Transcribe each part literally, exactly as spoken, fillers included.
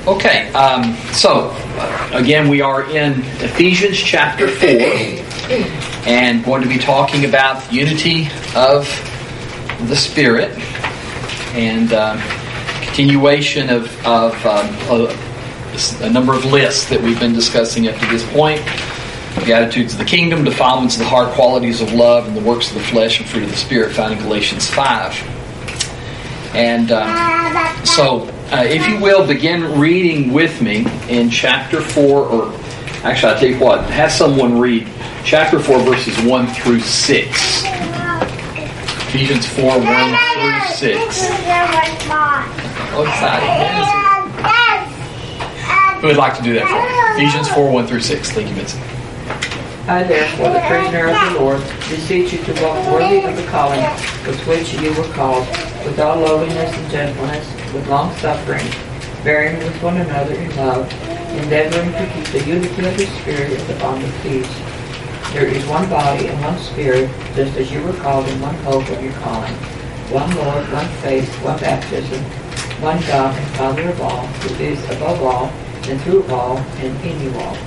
Okay, um, so uh, again, we are in Ephesians chapter four, and going to be talking about the unity of the Spirit and um, continuation of, of um, a, a number of lists that we've been discussing up to this point. The attitudes of the kingdom, defilements of the heart, qualities of love, and the works of the flesh and fruit of the Spirit, found in Galatians five. And um, so, uh, if you will, begin reading with me in chapter four, or actually, I'll tell you what, have someone read chapter four, verses one through six. Ephesians four, one through six. Oh, exciting. Who would like to do that for me? Ephesians four, one through six. Thank you, Vincent. I, therefore, the prisoner of the Lord, beseech you to walk worthy of the calling with which you were called, with all lowliness and gentleness, with long suffering, bearing with one another in love, endeavoring to keep the unity of the Spirit in the bond of peace. There is one body and one Spirit, just as you were called in one hope of your calling. One Lord, one faith, one baptism, one God and Father of all, who is above all, and through all, and in you all.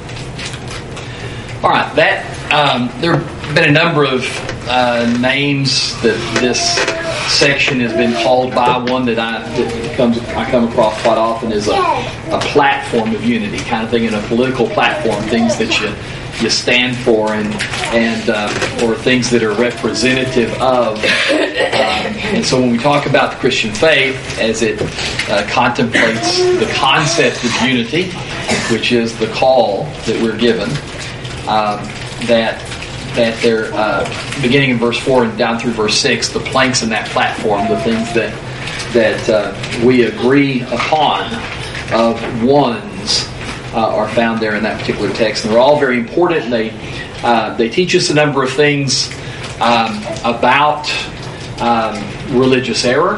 All right, that um, there have been a number of uh, names that this section has been called by. One that I that comes I come across quite often is a, a platform of unity, kind of thinking a political platform, things that you you stand for, and and uh, or things that are representative of. Um, and so when we talk about the Christian faith, as it uh, contemplates the concept of unity, which is the call that we're given. Um, that that they're uh, beginning in verse four and down through verse six, the planks in that platform, the things that that uh, we agree upon of ones uh, are found there in that particular text, and they're all very important. And they uh, they teach us a number of things um, about um, religious error,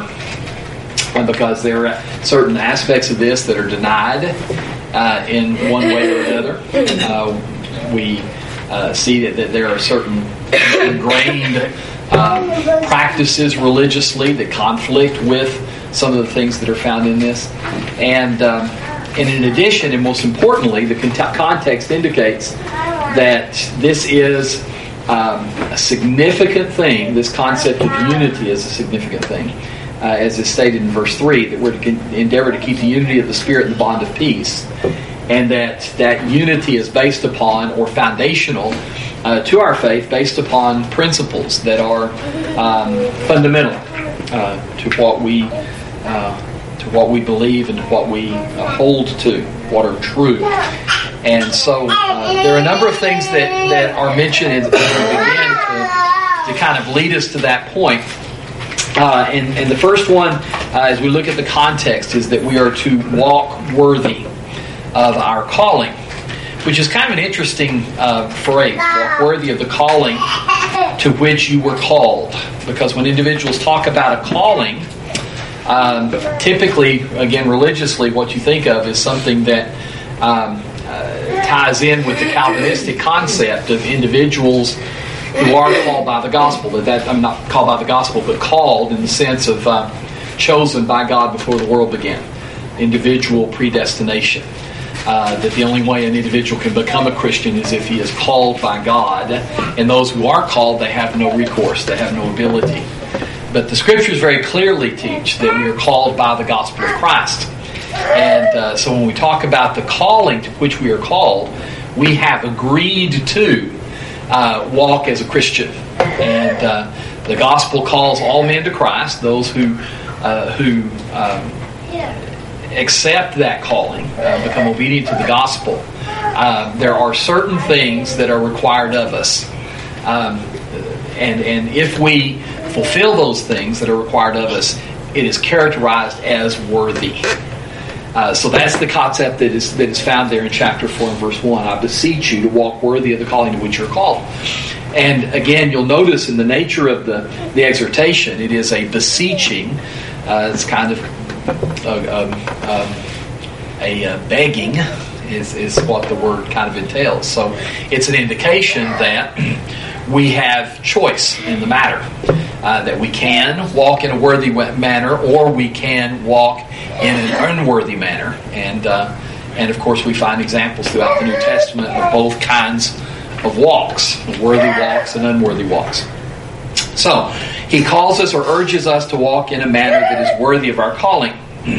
because there are certain aspects of this that are denied uh, in one way or another. Uh, We uh, see that, that there are certain ingrained uh, practices religiously that conflict with some of the things that are found in this. And, um, and in addition, and most importantly, the context indicates that this is um, a significant thing. This concept of unity is a significant thing. Uh, as is stated in verse three, that we're to endeavor to keep the unity of the Spirit in the bond of peace. And that that unity is based upon, or foundational uh, to our faith, based upon principles that are um, fundamental uh, to what we uh, to what we believe and to what we uh, hold to, what are true. And so uh, there are a number of things that, that are mentioned as we begin to, to kind of lead us to that point. Uh, and, and the first one, uh, as we look at the context, is that we are to walk worthy of our calling, which is kind of an interesting uh, phrase, walk worthy of the calling to which you were called. Because when individuals talk about a calling, um, typically, again, religiously, what you think of is something that um, uh, ties in with the Calvinistic concept of individuals who are called by the gospel. That, that I'm not called by the gospel, but called in the sense of uh, chosen by God before the world began. Individual predestination. Uh, that the only way an individual can become a Christian is if he is called by God. And those who are called, they have no recourse. They have no ability. But the Scriptures very clearly teach that we are called by the gospel of Christ. And uh, so when we talk about the calling to which we are called, we have agreed to uh, walk as a Christian. And uh, the gospel calls all men to Christ, those who uh, who um, accept that calling, uh, become obedient to the gospel. Uh, there are certain things that are required of us. Um, and, and if we fulfill those things that are required of us, it is characterized as worthy. Uh, so that's the concept that is that is found there in chapter four and verse one. I beseech you to walk worthy of the calling to which you're called. And again, you'll notice in the nature of the, the exhortation, it is a beseeching. Uh, it's kind of a, a, a, a begging is, is what the word kind of entails. So it's an indication that we have choice in the matter. uh, that we can walk in a worthy manner, or we can walk in an unworthy manner. And uh, and of course, we find examples throughout the New Testament of both kinds of walks, worthy walks and unworthy walks. So, he calls us or urges us to walk in a manner that is worthy of our calling.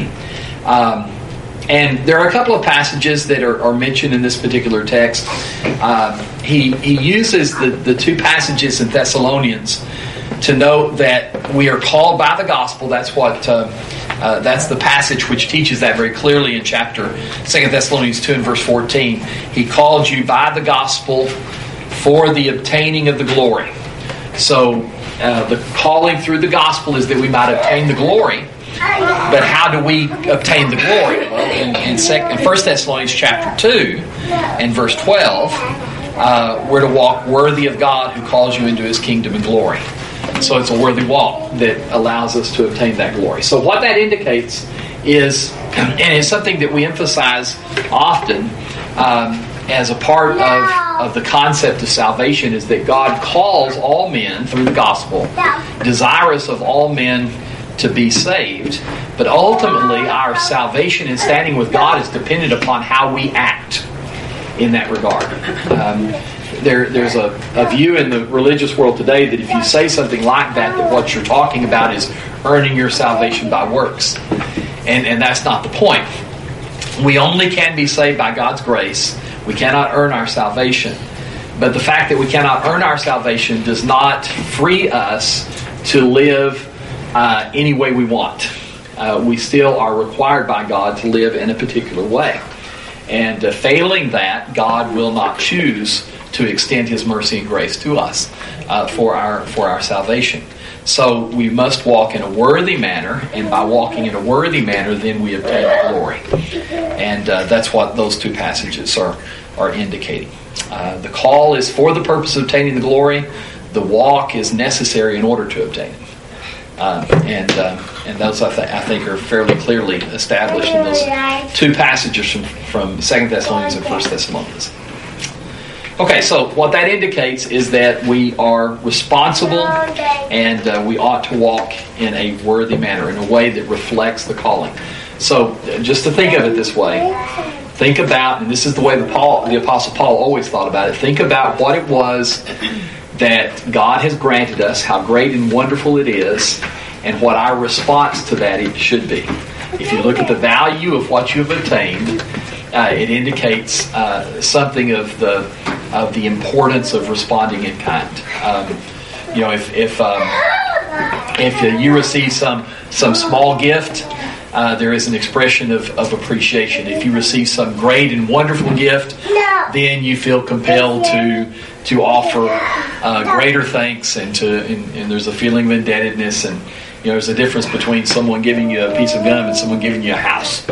Um, and there are a couple of passages that are, are mentioned in this particular text. Um, he, he uses the, the two passages in Thessalonians to note that we are called by the gospel. That's what uh, uh, that's the passage which teaches that very clearly in chapter Second Thessalonians two and verse fourteen. He called you by the gospel for the obtaining of the glory. So uh, the calling through the gospel is that we might obtain the glory. But how do we obtain the glory? Well, in, in, second, in First Thessalonians chapter two and verse twelve, uh, we're to walk worthy of God who calls you into His kingdom and glory. So it's a worthy walk that allows us to obtain that glory. So what that indicates is, and it's something that we emphasize often um, as a part of, of the concept of salvation, is that God calls all men through the gospel, desirous of all men to be saved. But ultimately, our salvation and standing with God is dependent upon how we act in that regard. Um, There, there's a, a view in the religious world today that if you say something like that, that what you're talking about is earning your salvation by works. And, and that's not the point. We only can be saved by God's grace. We cannot earn our salvation. But the fact that we cannot earn our salvation does not free us to live uh, any way we want. Uh, we still are required by God to live in a particular way. And uh, failing that, God will not choose to extend His mercy and grace to us uh, for our for our salvation. So we must walk in a worthy manner, and by walking in a worthy manner, then we obtain glory. And uh, that's what those two passages are are indicating. Uh, the call is for the purpose of obtaining the glory. The walk is necessary in order to obtain it. Uh, and uh, and those I, th- I think are fairly clearly established in those two passages from, from Second Thessalonians and First Thessalonians. Okay, so what that indicates is that we are responsible, and uh, we ought to walk in a worthy manner, in a way that reflects the calling. So, just to think of it this way, think about, and this is the way the Paul, the Apostle Paul always thought about it. Think about what it was that God has granted us, how great and wonderful it is, and what our response to that it should be. If you look at the value of what you have obtained, uh, it indicates uh, something of the of the importance of responding in kind. Um, you know, if if um, if you receive some some small gift, uh, there is an expression of, of appreciation. If you receive some great and wonderful gift, then you feel compelled to to offer uh, greater thanks, and to and, and there's a feeling of indebtedness. And you know, there's a difference between someone giving you a piece of gum and someone giving you a house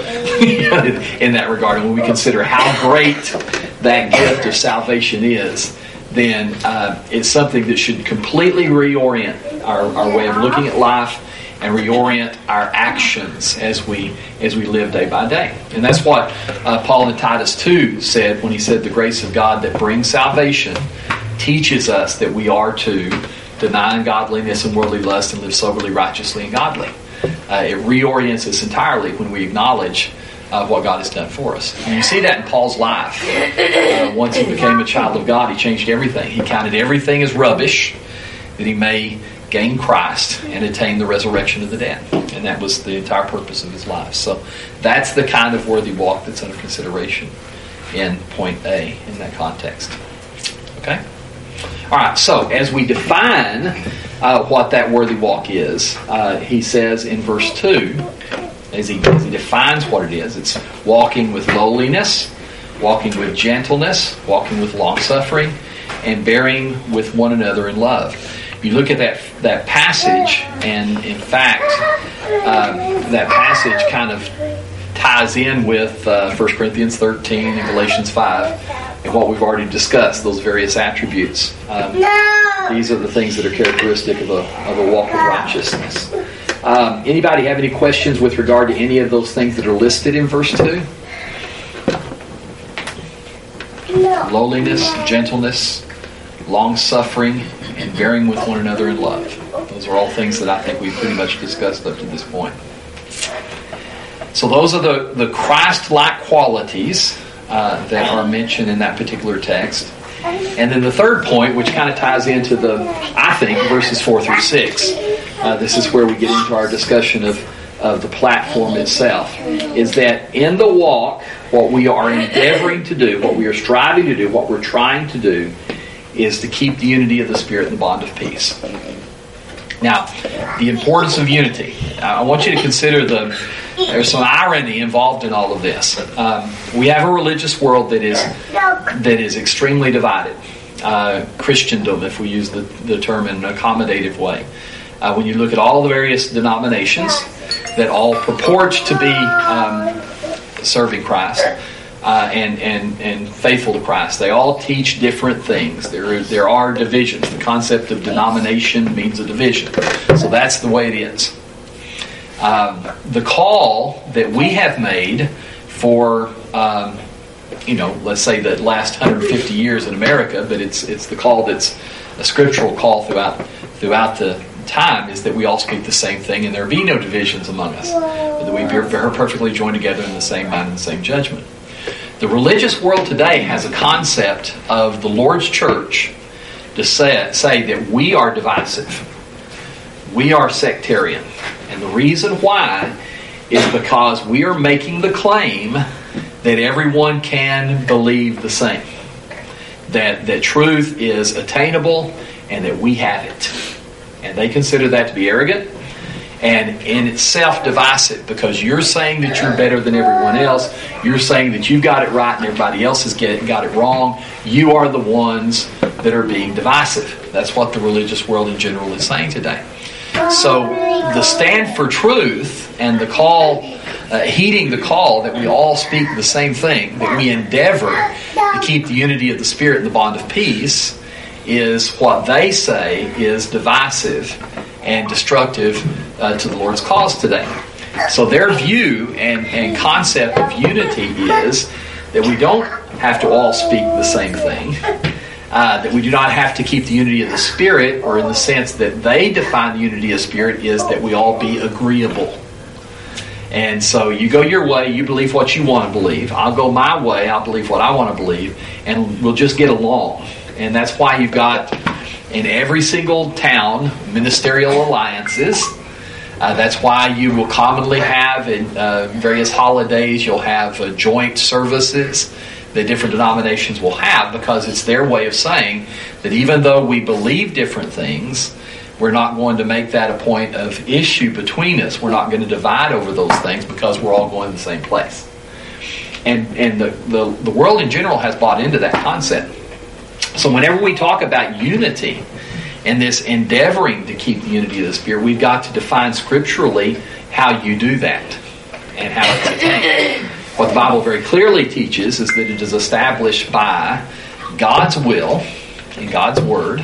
in that regard. And when we consider how great that gift of salvation is, then uh, it's something that should completely reorient our, our way of looking at life and reorient our actions as we as we live day by day. And that's what uh, Paul in Titus two said when he said the grace of God that brings salvation teaches us that we are to deny ungodliness and worldly lust and live soberly, righteously, and godly. Uh, it reorients us entirely when we acknowledge uh, what God has done for us. And you see that in Paul's life. Uh, once he became a child of God, he changed everything. He counted everything as rubbish that he may gain Christ and attain the resurrection of the dead. And that was the entire purpose of his life. So that's the kind of worthy walk that's under consideration in point A in that context. Okay? All right, so as we define uh, what that worthy walk is, uh, he says in verse two, as he, as he defines what it is, it's walking with lowliness, walking with gentleness, walking with long-suffering, and bearing with one another in love. You look at that that passage, and in fact, um, that passage kind of ties in with uh, First Corinthians thirteen and Galatians five, and what we've already discussed, those various attributes. Um, no. These are the things that are characteristic of a, of a walk of righteousness. Um, anybody have any questions with regard to any of those things that are listed in verse two? No. Lowliness, gentleness, long-suffering, and bearing with one another in love. Those are all things that I think we've pretty much discussed up to this point. So those are the, the Christ-like qualities uh, that are mentioned in that particular text. And then the third point, which kind of ties into the, I think, verses four through six. Uh, this is where we get into our discussion of, of the platform itself. Is that in the walk, what we are endeavoring to do, what we are striving to do, what we're trying to do, is to keep the unity of the Spirit and the bond of peace. Now, the importance of unity. I want you to consider the there's some irony involved in all of this. Um, we have a religious world that is that is extremely divided. Uh, Christendom, if we use the, the term in an accommodative way. Uh, when you look at all the various denominations that all purport to be um, serving Christ uh, and, and, and faithful to Christ, they all teach different things. There, there are divisions. The concept of denomination means a division. So that's the way it is. Um, the call that we have made for, um, you know, let's say the last one hundred fifty years in America, but it's it's the call that's a scriptural call throughout throughout the time, is that we all speak the same thing and there be no divisions among us, but that we be very perfectly joined together in the same mind and the same judgment. The religious world today has a concept of the Lord's church to say, say that we are divisive. We are sectarian. And the reason why is because we are making the claim that everyone can believe the same. That, that truth is attainable and that we have it. And they consider that to be arrogant and in itself divisive, because you're saying that you're better than everyone else. You're saying that you've got it right and everybody else has get, got it wrong. You are the ones that are being divisive. That's what the religious world in general is saying today. So the stand for truth and the call, uh, heeding the call that we all speak the same thing, that we endeavor to keep the unity of the Spirit and the bond of peace, is what they say is divisive and destructive uh, to the Lord's cause today. So their view and, and concept of unity is that we don't have to all speak the same thing. Uh, that we do not have to keep the unity of the Spirit, or in the sense that they define the unity of Spirit is that we all be agreeable. And so you go your way, you believe what you want to believe. I'll go my way, I'll believe what I want to believe, and we'll just get along. And that's why you've got in every single town ministerial alliances. Uh, that's why you will commonly have in uh, various holidays, you'll have uh, joint services that different denominations will have, because it's their way of saying that even though we believe different things, we're not going to make that a point of issue between us. We're not going to divide over those things because we're all going to the same place. And and the, the, the world in general has bought into that concept. So whenever we talk about unity and this endeavoring to keep the unity of the Spirit, we've got to define scripturally how you do that and how it's attained. What the Bible very clearly teaches is that it is established by God's will and God's Word,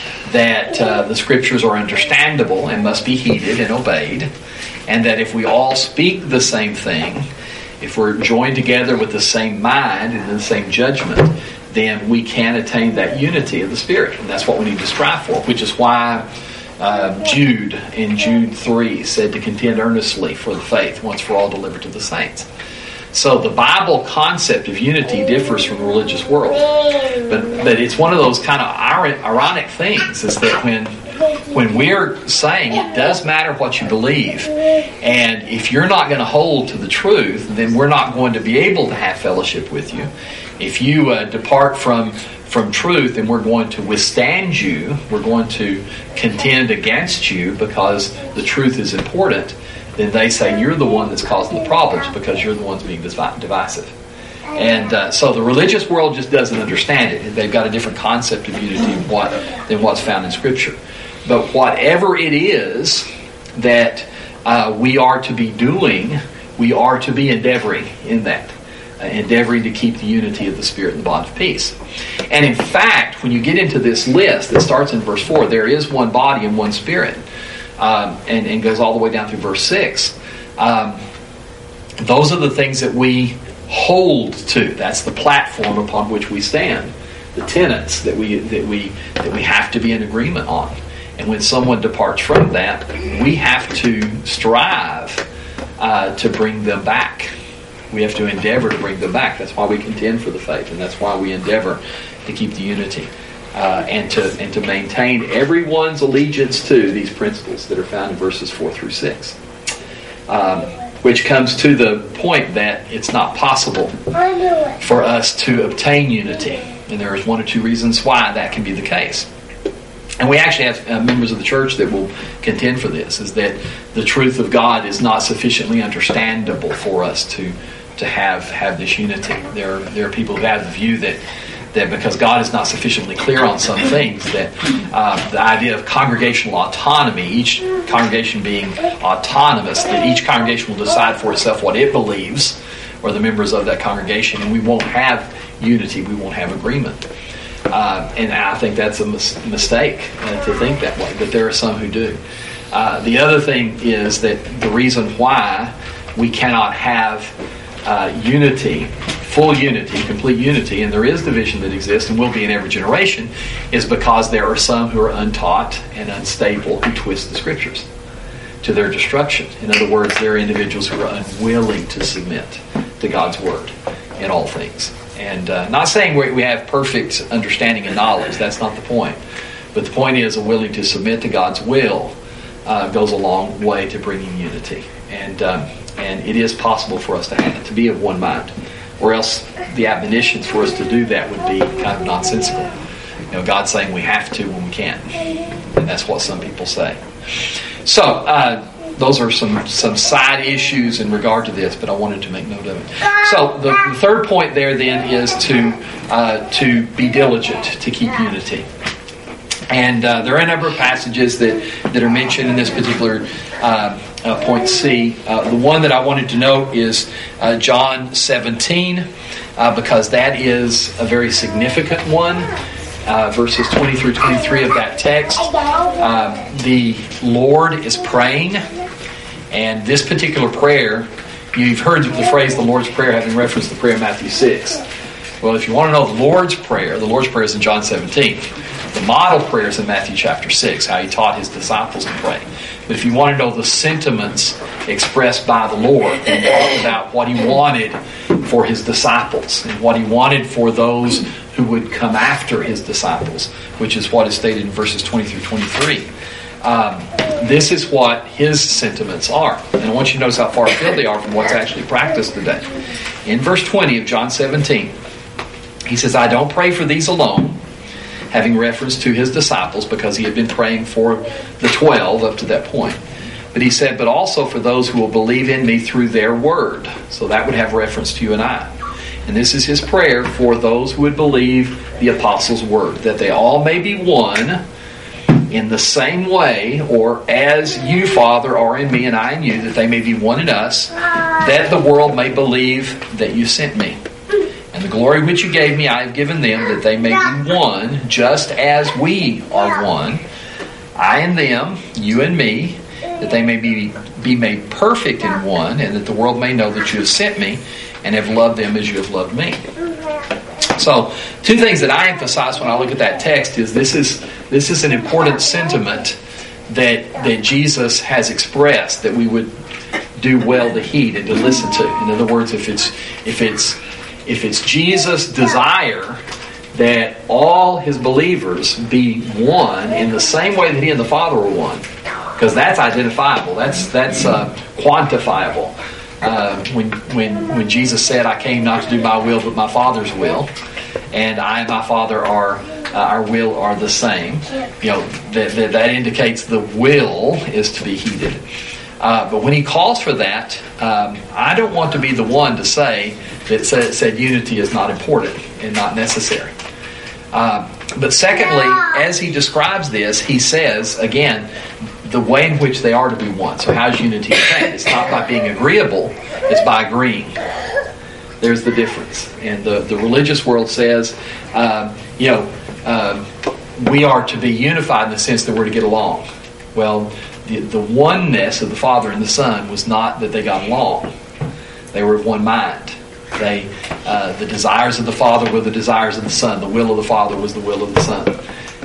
that uh, the Scriptures are understandable and must be heeded and obeyed, and that if we all speak the same thing, if we're joined together with the same mind and the same judgment, then we can attain that unity of the Spirit. And that's what we need to strive for, which is why uh, Jude in Jude three said to contend earnestly for the faith once for all delivered to the saints. So the Bible concept of unity differs from the religious world. But but it's one of those kind of ironic things, is that when when we're saying it does matter what you believe, and if you're not going to hold to the truth, then we're not going to be able to have fellowship with you. If you uh, depart from from truth, then we're going to withstand you. We're going to contend against you because the truth is important. Then they say you're the one that's causing the problems because you're the ones being divisive. And uh, so the religious world just doesn't understand it. They've got a different concept of unity than, what, than what's found in Scripture. But whatever it is that uh, we are to be doing, we are to be endeavoring in that. Uh, endeavoring to keep the unity of the Spirit and the bond of peace. And in fact, when you get into this list that starts in verse four, there is one body and one Spirit. Um, and, and goes all the way down through verse six. Um, those are the things that we hold to. That's the platform upon which we stand. The tenets that we that we that we have to be in agreement on. And when someone departs from that, we have to strive uh, to bring them back. We have to endeavor to bring them back. That's why we contend for the faith, and that's why we endeavor to keep the unity uh, and to and to maintain everyone's allegiance to these principles that are found in verses four through six. Um, which comes to the point that it's not possible for us to obtain unity. And there is one or two reasons why that can be the case. And we actually have uh, members of the church that will contend for this, is that the truth of God is not sufficiently understandable for us to to have, have this unity. There, there are people who have the view that that because God is not sufficiently clear on some things, that uh, the idea of congregational autonomy, each congregation being autonomous, that each congregation will decide for itself what it believes, or the members of that congregation, and we won't have unity, we won't have agreement. Uh, and I think that's a mis- mistake uh, to think that way, but there are some who do. Uh, the other thing is that the reason why we cannot have uh, unity, full unity, complete unity, and there is division that exists and will be in every generation, is because there are some who are untaught and unstable who twist the Scriptures to their destruction. In other words, there are individuals who are unwilling to submit to God's Word in all things. And uh, not saying we, we have perfect understanding and knowledge, that's not the point. But the point is, a willing to submit to God's will uh, goes a long way to bringing unity. And um, and it is possible for us to have to be of one mind. Or else the admonitions for us to do that would be kind of nonsensical. You know, God's saying we have to when we can't. And that's what some people say. So, uh, those are some, some side issues in regard to this, but I wanted to make note of it. So, the, the third point there then is to uh, to be diligent to keep unity. And uh, there are a number of passages that, that are mentioned in this particular uh, uh, point C. Uh, the one that I wanted to note is uh, John seventeen, uh, because that is a very significant one. Uh, verses twenty through twenty-three of that text. Uh, the Lord is praying, and this particular prayer, you've heard the phrase the Lord's Prayer having reference to the prayer in Matthew six. Well, if you want to know the Lord's Prayer, the Lord's Prayer is in John seventeen. The model prayer is in Matthew chapter six, how he taught his disciples to pray. But if you want to know the sentiments expressed by the Lord, he talked about what he wanted for his disciples and what he wanted for those who would come after his disciples, which is what is stated in verses twenty through twenty-three. Um, this is what his sentiments are. And I want you to notice how far afield they are from what's actually practiced today. In verse twenty of John seventeen, he says, I don't pray for these alone, having reference to his disciples, because he had been praying for the twelve up to that point. But he said, but also for those who will believe in me through their word. So that would have reference to you and I. And this is his prayer for those who would believe the apostles' word, that they all may be one in the same way, or as you, Father, are in me and I in you, that they may be one in us, that the world may believe that you sent me. And the glory which you gave me I have given them, that they may be one, just as we are one, I and them, you and me, that they may be, be made perfect in one, and that the world may know that you have sent me, and have loved them as you have loved me. So, two things that I emphasize when I look at that text is this is this is an important sentiment that that Jesus has expressed that we would do well to heed and to listen to. In other words, if it's if it's if it's Jesus' desire that all his believers be one in the same way that he and the Father are one, because that's identifiable, that's that's uh, quantifiable. Uh, when when when Jesus said, "I came not to do my will, but my Father's will," and I and my Father are uh, our will are the same, you know, that that, that indicates the will is to be heeded. Uh, but when he calls for that, um, I don't want to be the one to say that said, said unity is not important and not necessary. Uh, but secondly, as he describes this, he says again the way in which they are to be one. So how's unity attained? It's not by being agreeable, it's by agreeing. There's the difference. And the, the religious world says, um, you know, um, we are to be unified in the sense that we're to get along. Well, the, the oneness of the Father and the Son was not that they got along. They were of one mind. They, uh, the desires of the Father were the desires of the Son. The will of the Father was the will of the Son.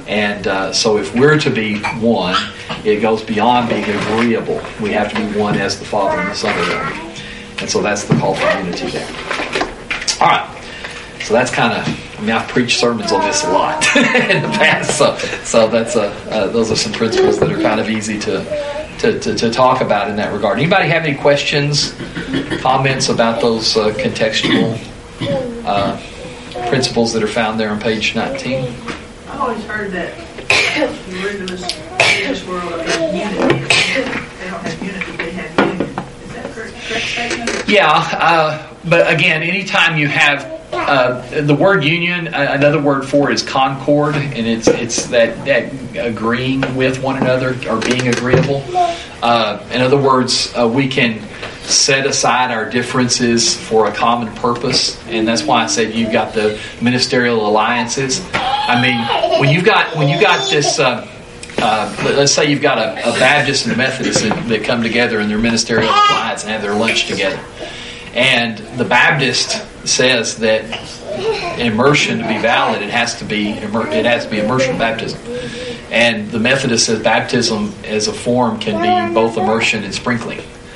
And uh, so if we're to be one, it goes beyond being agreeable. We have to be one as the Father and the Son are one. And so that's the call for unity there. All right. So that's kind of, I mean, I've preached sermons on this a lot in the past. So so that's a, uh, those are some principles that are kind of easy to, to, to, to talk about in that regard. Anybody have any questions, comments about those uh, contextual uh, principles that are found there on page nineteen? I've always heard that the religious, religious world of unity. They don't have unity, they have union. Is that a correct, correct statement? Yeah, uh, but again, anytime you have uh, the word union, uh, another word for it is concord, and it's it's that, that agreeing with one another or being agreeable. Uh, in other words, uh, we can set aside our differences for a common purpose, and that's why I said you've got the ministerial alliances. I mean, when you've got when you got this, uh, uh, let's say you've got a, a Baptist and a Methodist that, that come together in their ministerial alliance and have their lunch together, and the Baptist says that immersion to be valid, it has to be it has to be immersion baptism, and the Methodist says baptism as a form can be both immersion and sprinkling.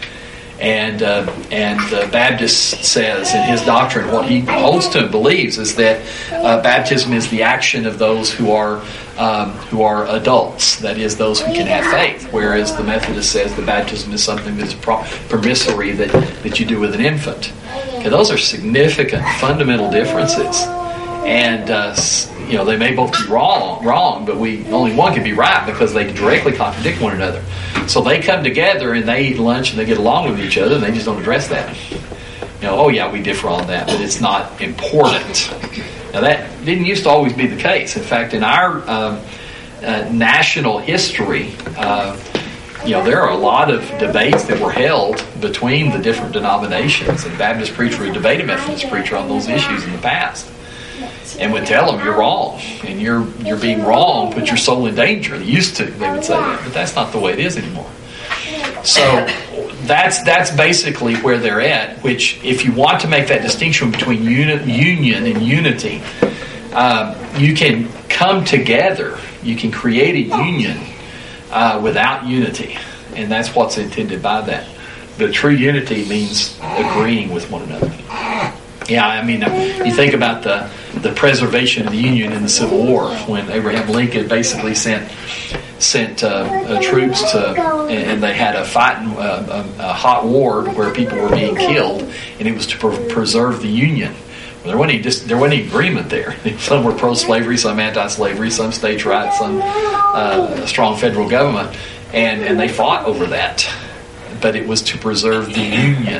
And uh, and the Baptist says in his doctrine, what he holds to and believes is that uh, baptism is the action of those who are um, who are adults, that is, those who can have faith. Whereas the Methodist says the baptism is something that's pro- permissory that, that you do with an infant. Okay, those are significant, fundamental differences, and uh, you know they may both be wrong, wrong, but we only one can be right because they directly contradict one another. So they come together and they eat lunch and they get along with each other and they just don't address that. You know, oh yeah, we differ on that, but it's not important. Now that didn't used to always be the case. In fact, in our um, uh, national history, uh, you know, there are a lot of debates that were held between the different denominations, and Baptist preacher would debate a Methodist preacher on those issues in the past, and would tell them you're wrong, and you're you're being wrong, put your soul in danger. They used to, they would say that, but that's not the way it is anymore. So that's that's basically where they're at. Which, if you want to make that distinction between uni- union and unity, um, you can come together. You can create a union uh, without unity, and that's what's intended by that. But true unity means agreeing with one another. Yeah, I mean, you think about the the preservation of the Union in the Civil War, when Abraham Lincoln basically sent sent uh, uh, troops to, and they had a fighting, uh, a, a hot war where people were being killed, and it was to pre- preserve the Union. Well, there wasn't any just, there wasn't any agreement there. Some were pro-slavery, some anti-slavery, some states' rights, some uh, a strong federal government, and and they fought over that. But it was to preserve the Union.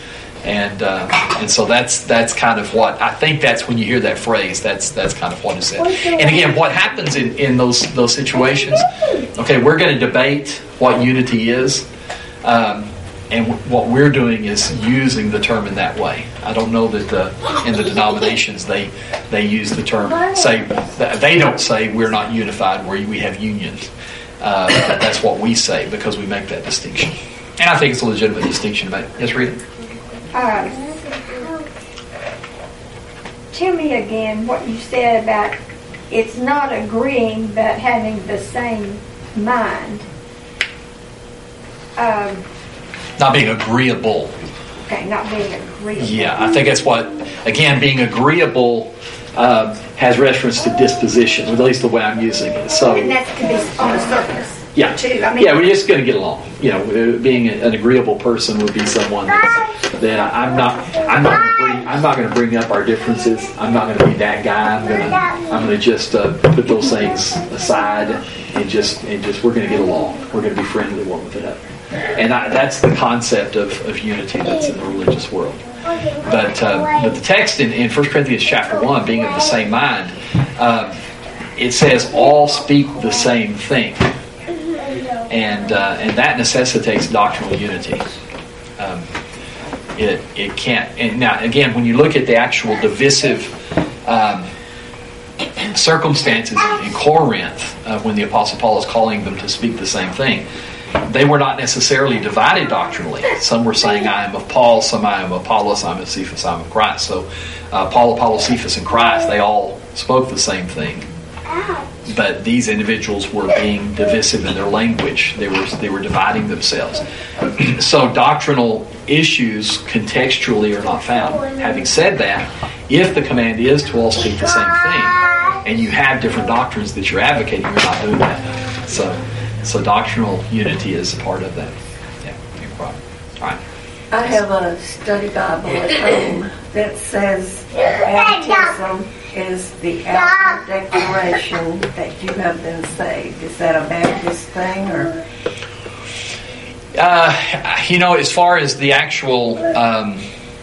And uh, and so that's that's kind of what I think. That's when you hear that phrase. That's that's kind of what is said. And again, what happens in, in those those situations? Okay, we're going to debate what unity is, um, and w- what we're doing is using the term in that way. I don't know that the, in the denominations they they use the term. Say they don't say we're not unified. Where we have unions. Uh, but that's what we say because we make that distinction. And I think it's a legitimate distinction to make. Yes, Rita? Uh, tell me again what you said about it's not agreeing but having the same mind. Um, not being agreeable. Okay, not being agreeable. Yeah, I think that's what, again, being agreeable um, has reference to disposition, at least the way I'm using it. So, and that could be on the surface. Yeah, too. I mean, yeah, we're just going to get along. You know, being an agreeable person would be someone that, that I'm not. I'm not going to bring. I'm not going to bring up our differences. I'm not going to be that guy. I'm going to. I'm going to just uh, put those things aside and just and just we're going to get along. We're going to be friendly one with another. And I, that's the concept of, of unity that's in the religious world. But uh, but the text in, in First Corinthians chapter one, being of the same mind, uh, it says all speak the same thing. And uh, and that necessitates doctrinal unity. Um, it it can't. And now again, when you look at the actual divisive um, circumstances in Corinth, uh, when the Apostle Paul is calling them to speak the same thing, they were not necessarily divided doctrinally. Some were saying, "I am of Paul," some, "I am of Apollos," "I am of Cephas," "I am of Christ." So uh, Paul, Apollos, Cephas, and Christ, they all spoke the same thing. But these individuals were being divisive in their language. They were they were dividing themselves. So doctrinal issues contextually are not found. Having said that, if the command is to all speak the same thing, and you have different doctrines that you're advocating, you're not doing that. So, so doctrinal unity is a part of that. Yeah, no problem. All right. I have a study Bible at home that says baptism is the outward declaration that you have been saved. Is that a Baptist thing, or? Uh, you know, as far as the actual um,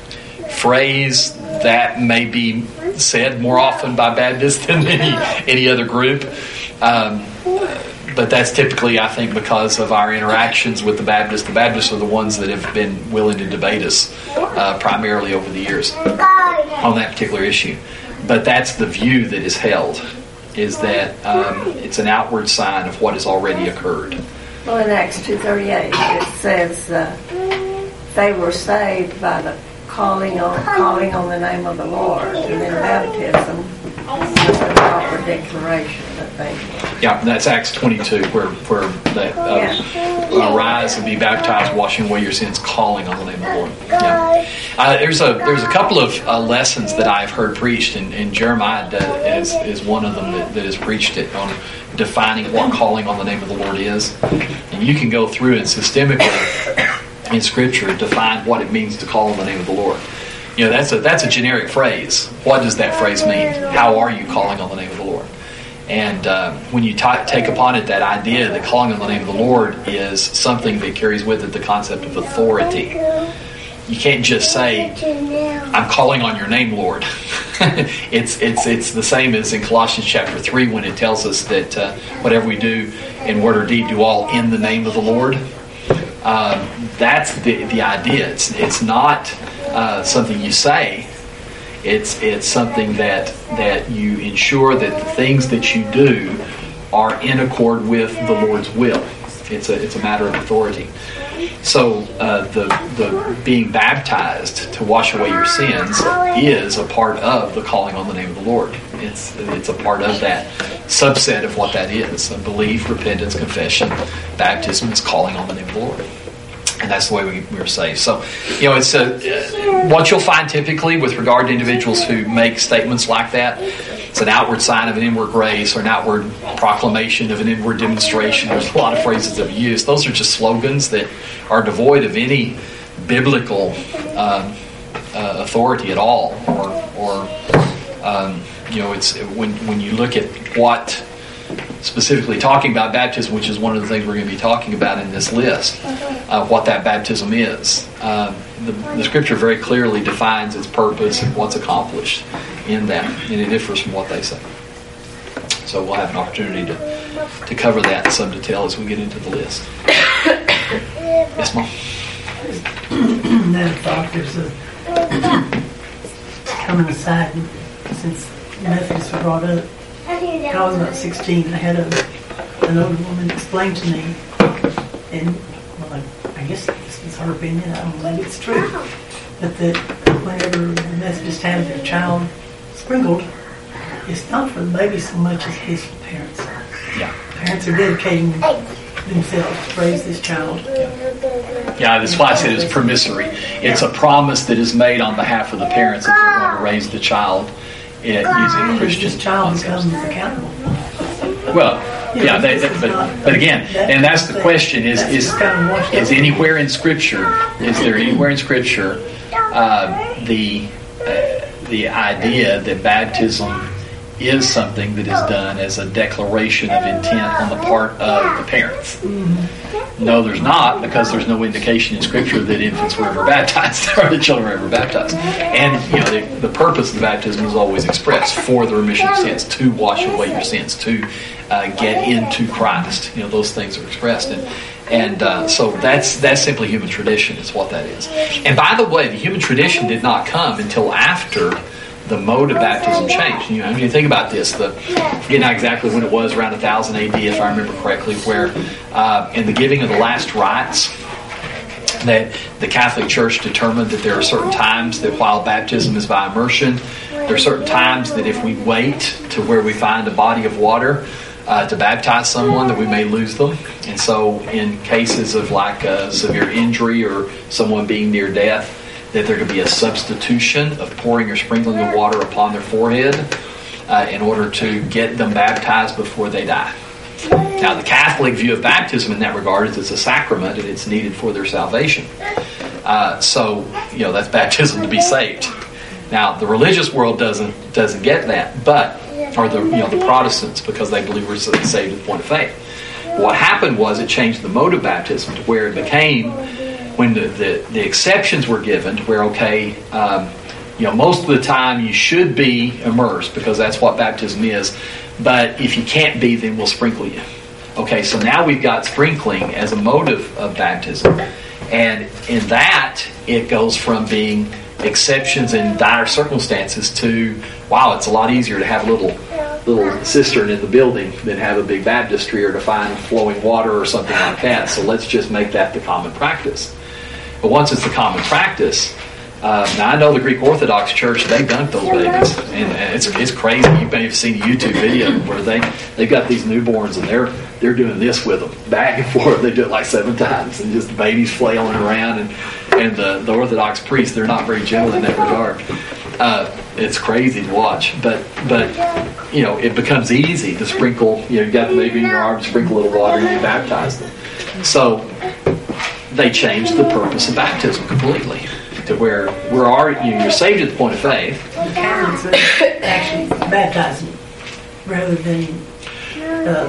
phrase, that may be said more often by Baptists than any any other group. Um, But that's typically, I think, because of our interactions with the Baptists. The Baptists are the ones that have been willing to debate us uh, primarily over the years on that particular issue. But that's the view that is held, is that um, it's an outward sign of what has already occurred. Well, in Acts two thirty-eight, it says uh, they were saved by the calling on calling on the name of the Lord, and then baptism is an outward declaration that they. Yeah, that's Acts twenty-two, where where that uh, Yeah. arise and be baptized, washing away your sins, calling on the name of the Lord. Yeah. Uh, there's a there's a couple of uh, lessons that I've heard preached, and, and Jeremiah does, is is one of them that, that has preached it on defining what calling on the name of the Lord is. And you can go through and systemically in Scripture define what it means to call on the name of the Lord. You know, that's a that's a generic phrase. What does that phrase mean? How are you calling on the name of the Lord? And uh, when you t- take upon it that idea that calling on the name of the Lord is something that carries with it the concept of authority. You can't just say, "I'm calling on your name, Lord." it's it's it's the same as in Colossians chapter three when it tells us that uh, whatever we do in word or deed, do all in the name of the Lord. Um, that's the the idea. It's it's not uh, something you say. It's it's something that that you ensure that the things that you do are in accord with the Lord's will. It's a it's a matter of authority. So uh, the the being baptized to wash away your sins is a part of the calling on the name of the Lord. It's it's a part of that subset of what that is: so belief, repentance, confession. Baptism is calling on the name of the Lord. And that's the way we, we are saved. So, you know, it's a, uh, what you'll find typically with regard to individuals who make statements like that. It's an outward sign of an inward grace or an outward proclamation of an inward demonstration. There's a lot of phrases that we use. Those are just slogans that are devoid of any biblical um, uh, authority at all. Or, or um, you know, it's when when you look at what specifically talking about baptism, which is one of the things we're going to be talking about in this list, uh, what that baptism is. Um, the, the Scripture very clearly defines its purpose and what's accomplished in that, and it differs from what they say. So we'll have an opportunity to, to cover that in some detail as we get into the list. Yes, Mom? Another thought, there's a coming aside since Methodists were brought up. When I was about sixteen, I had a, an older woman explain to me, and well, I, I guess this is her opinion, I don't believe it's true, but that whenever the Methodists have their child sprinkled, it's not for the baby so much as it is for the parents. Yeah. Parents are dedicating themselves to raise this child. Yeah, yeah, that's why I said it's promissory. It's a promise that is made on behalf of the parents if they're going to raise the child It, using Christian this child concepts. becomes accountable. Well, yeah, they, they, but but again, and that's the question: is is is anywhere in Scripture? Is there anywhere in Scripture uh, the uh, the idea that baptism is something that is done as a declaration of intent on the part of the parents? No, there's not, because there's no indication in Scripture that infants were ever baptized or the children were ever baptized. And you know, the, the purpose of the baptism is always expressed for the remission of sins, to wash away your sins, to uh, get into Christ. You know, those things are expressed, and and uh, so that's that's simply human tradition. Is what that is. And by the way, the human tradition did not come until after the mode of baptism changed. You know, when you think about this, the I forget now exactly when it was, around one thousand A D, if I remember correctly, where uh, in the giving of the last rites, that the Catholic Church determined that there are certain times that while baptism is by immersion, there are certain times that if we wait to where we find a body of water uh, to baptize someone, that we may lose them. And so in cases of like a severe injury or someone being near death, that there could be a substitution of pouring or sprinkling of water upon their forehead uh, in order to get them baptized before they die. Now, the Catholic view of baptism in that regard is it's a sacrament and it's needed for their salvation. Uh, so, you know, that's baptism to be saved. Now, the religious world doesn't doesn't get that, but or the you know the Protestants, because they believe we're saved at the point of faith. What happened was it changed the mode of baptism to where it became when the the, the exceptions were given to where okay. Um, You know, most of the time you should be immersed because that's what baptism is. But if you can't be, then we'll sprinkle you. Okay, so now we've got sprinkling as a motive of baptism. And in that, it goes from being exceptions in dire circumstances to, wow, it's a lot easier to have a little little cistern in the building than have a big baptistry or to find flowing water or something like that. So let's just make that the common practice. But once it's the common practice, Uh, now I know the Greek Orthodox Church, they dunk those babies, and, and it's it's crazy. You may have seen a YouTube video where they they've got these newborns and they're they're doing this with them back and forth. They do it like seven times, and just the babies flailing around, and and the, the Orthodox priests, they're not very gentle in that regard. Uh, it's crazy to watch, but but you know it becomes easy to sprinkle. You know, you got the baby in your arms, sprinkle a little water, and you baptize them. So they changed the purpose of baptism completely. To where we're already, you're saved at the point of faith. The Catholics would actually baptize them rather than uh,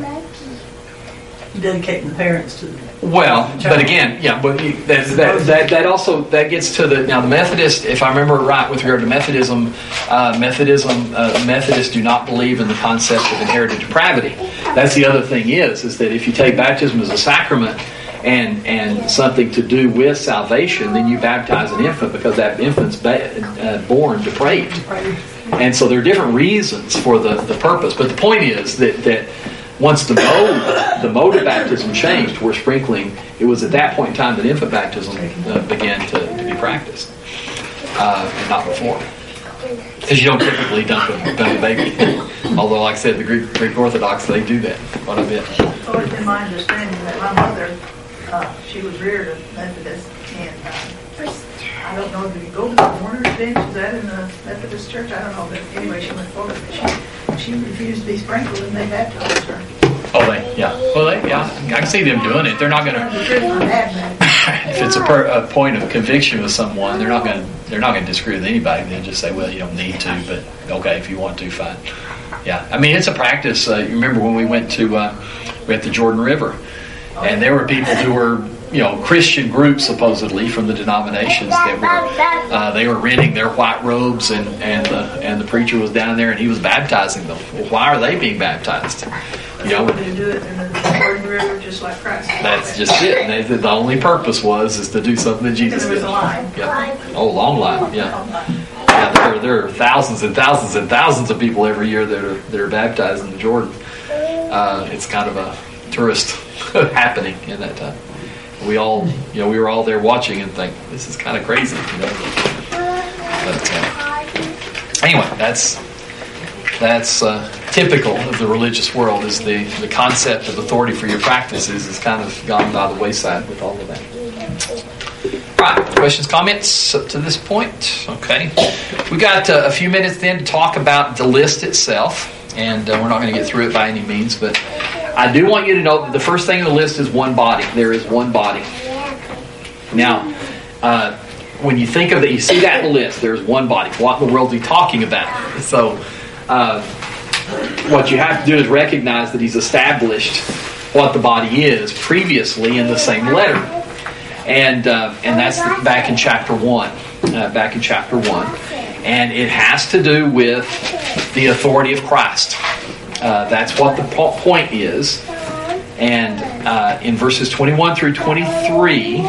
dedicating the parents to them. Well, but again, yeah, but you, that, that that that also that gets to the now the Methodist. If I remember right, with regard to Methodism, uh, Methodism uh, Methodists do not believe in the concept of inherited depravity. That's the other thing is is that if you take baptism as a sacrament and and something to do with salvation, then you baptize an infant because that infant's ba- uh, born depraved. And so there are different reasons for the, the purpose. But the point is that, that once the mode the mode of baptism changed, where sprinkling, it was at that point in time that infant baptism uh, began to, to be practiced, uh, and not before. Because you don't typically dunk a, dunk a baby. Although, like I said, the Greek, Greek Orthodox, they do that quite a bit. It's always been my understanding that my mother, Uh, she was reared a Methodist, and uh, I don't know, did you go to the mourner's bench? Is that in the Methodist church? I don't know, but anyway, she went forward, but she, she refused to be sprinkled, and they baptized her. Oh, they, yeah. Well, they, yeah, I can see them doing it. They're not going to. If it's a, per, a point of conviction with someone, they're not going to. They're not going to disagree with anybody. They'll just say, "Well, you don't need to, but okay, if you want to, fine." Yeah, I mean, it's a practice. Uh, you remember when we went to uh, we at the Jordan River. And there were people who were, you know, Christian groups supposedly from the denominations that were, uh, they were renting their white robes, and and the and the preacher was down there and he was baptizing them. Well, why are they being baptized? You know, they do it in the Jordan River just like Christ. That's just it. And they, the only purpose was is to do something that Jesus did. There was a line. Yeah. Oh, long line. Yeah. Yeah. There are, there are thousands and thousands and thousands of people every year that are that are baptized in the Jordan. Uh, it's kind of a tourist happening in that time. We all, you know, we were all there watching and think, this is kind of crazy, you know. But uh, anyway, that's that's uh, typical of the religious world. Is the the concept of authority for your practices is kind of gone by the wayside with all of that. All right, questions, comments up to this point? Okay, we got uh, a few minutes then to talk about the list itself, and uh, we're not going to get through it by any means, but I do want you to know that the first thing on the list is one body. There is one body. Now, uh, when you think of that, you see that in the list. There's one body. What in the world are we talking about? So, uh, what you have to do is recognize that he's established what the body is previously in the same letter, and uh, and that's back in chapter one. Uh, back in chapter one, and it has to do with the authority of Christ. Uh, that's what the po- point is. And uh, in verses twenty-one through twenty-three,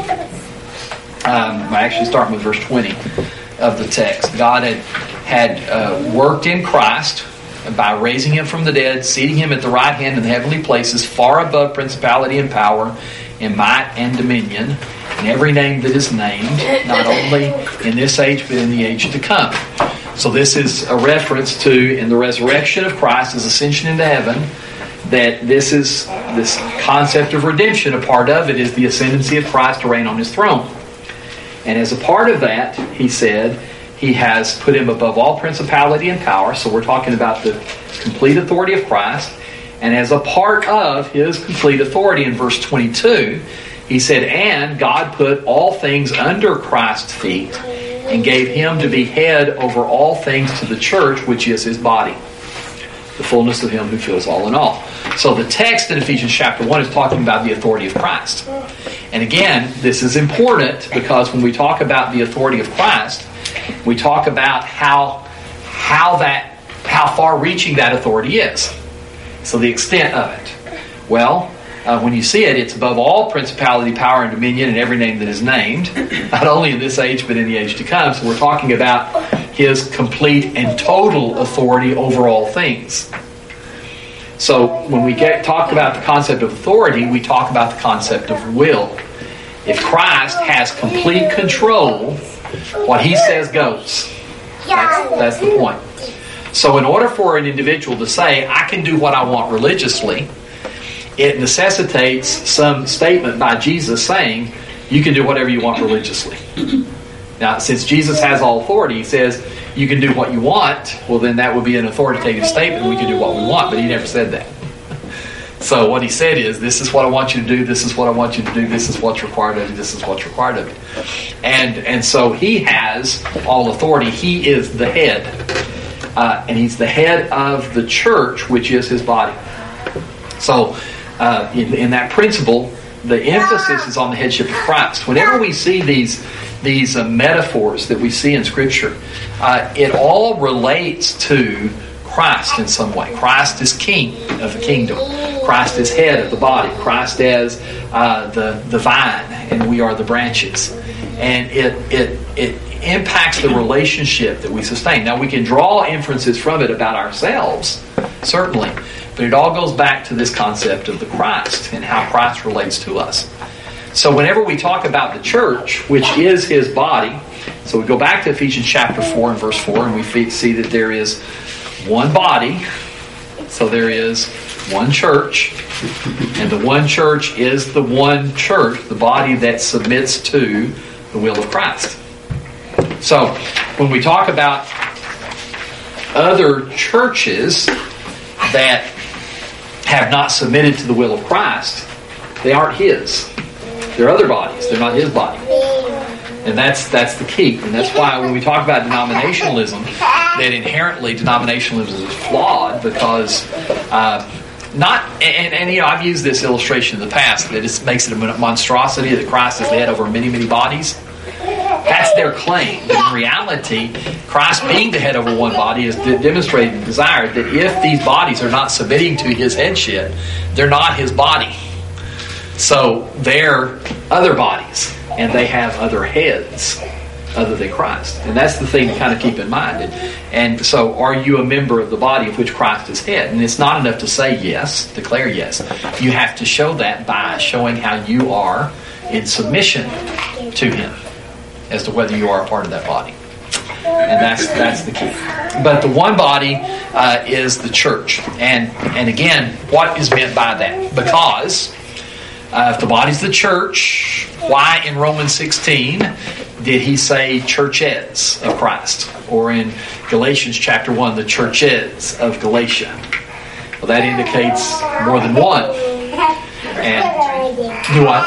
um, I actually start with verse twenty of the text. God had had uh, worked in Christ by raising him from the dead, seating him at the right hand in the heavenly places, far above principality and power, and might and dominion, and every name that is named, not only in this age, but in the age to come. So this is a reference to, in the resurrection of Christ, His ascension into heaven, that this is this concept of redemption. A part of it is the ascendancy of Christ to reign on His throne. And as a part of that, He said, He has put Him above all principality and power. So we're talking about the complete authority of Christ. And as a part of His complete authority, in verse twenty-two, He said, and God put all things under Christ's feet and gave Him to be head over all things to the church, which is His body, the fullness of Him who fills all in all. So the text in Ephesians chapter one is talking about the authority of Christ. And again, this is important because when we talk about the authority of Christ, we talk about how how that how far-reaching that authority is. So the extent of it. Well, uh, when you see it, it's above all principality, power, and dominion, and every name that is named, not only in this age, but in the age to come. So we're talking about His complete and total authority over all things. So when we get talk about the concept of authority, we talk about the concept of will. If Christ has complete control, what He says goes. That's, that's the point. So in order for an individual to say, I can do what I want religiously, it necessitates some statement by Jesus saying, you can do whatever you want religiously. Now, since Jesus has all authority, He says, you can do what you want, well then that would be an authoritative statement, we can do what we want, but He never said that. So what He said is, this is what I want you to do, this is what I want you to do, this is what's required of you, this is what's required of you. And, and so He has all authority. He is the head. Uh, and He's the head of the church, which is His body. So uh, in, in that principle, the emphasis is on the headship of Christ. Whenever we see these these uh, metaphors that we see in Scripture, uh, it all relates to Christ in some way. Christ is king of the kingdom. Christ is head of the body. Christ as uh, the the vine, and we are the branches. And it it it impacts the relationship that we sustain. Now we can draw inferences from it about ourselves, certainly, but it all goes back to this concept of the Christ and how Christ relates to us. So whenever we talk about the church, which is His body, so we go back to Ephesians chapter four and verse four, and we see that there is one body, so there is one church, and the one church is the one church, the body that submits to the will of Christ. So when we talk about other churches that have not submitted to the will of Christ, they aren't His. They're other bodies. They're not His body. And that's that's the key. And that's why when we talk about denominationalism, that inherently denominationalism is flawed because uh, not and, and you know I've used this illustration in the past that it makes it a monstrosity that Christ is the head over many many bodies. That's their claim. But in reality, Christ being the head over one body is demonstrated and desired that if these bodies are not submitting to His headship, they're not His body. So they're other bodies, and they have other heads other than Christ. And that's the thing to kind of keep in mind. And, and so are you a member of the body of which Christ is head? And it's not enough to say yes, declare yes. You have to show that by showing how you are in submission to Him as to whether you are a part of that body. And that's that's the key. But the one body uh, is the church. And, and again, what is meant by that? Because Uh, if the body's the church, why in Romans sixteen did He say churches of Christ? Or in Galatians chapter one, the churches of Galatia? Well, that indicates more than one. And do what?